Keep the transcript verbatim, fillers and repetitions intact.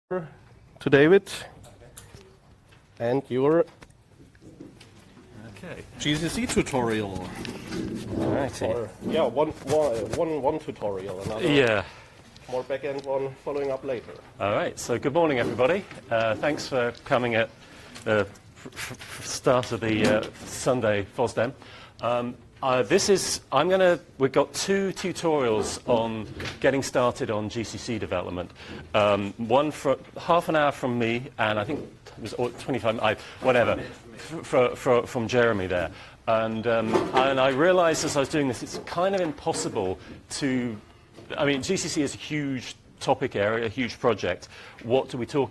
to David, and your okay. G C C tutorial. right. Or, yeah, one, one, one, one tutorial, another Yeah. more back-end one following up later. All right. So good morning, everybody. Uh, thanks for coming at the f- f- start of the uh, Sunday FOSDEM. Um, uh, this is, I'm going to, we've got two tutorials on getting started on G C C development. Um, one for half an hour from me, and I think it was twenty-five, I, whatever, for, for, from Jeremy there. And, um, and I realized as I was doing this, it's kind of impossible to, I mean, G C C is a huge topic area, a huge project. What do we talk